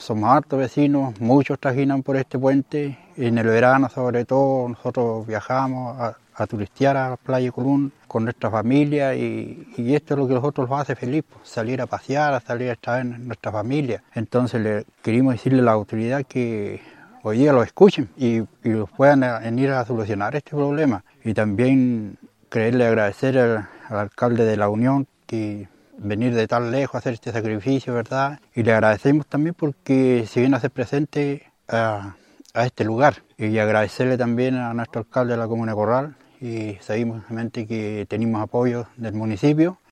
somos hartos vecinos, muchos trajinan por este puente. En el verano, sobre todo, nosotros viajamos a turistear a la playa Colún con nuestra familia y esto es lo que a nosotros nos hace feliz, pues, salir a pasear, a salir a estar en nuestra familia. Entonces queremos decirle a la autoridad que hoy día lo escuchen y los puedan venir a solucionar este problema. Y también quererle agradecer al alcalde de La Unión que venir de tan lejos a hacer este sacrificio, ¿verdad? Y le agradecemos también porque se viene a hacer presente a este lugar. Y agradecerle también a nuestro alcalde de la Comuna de Corral y sabemos que tenemos apoyo del municipio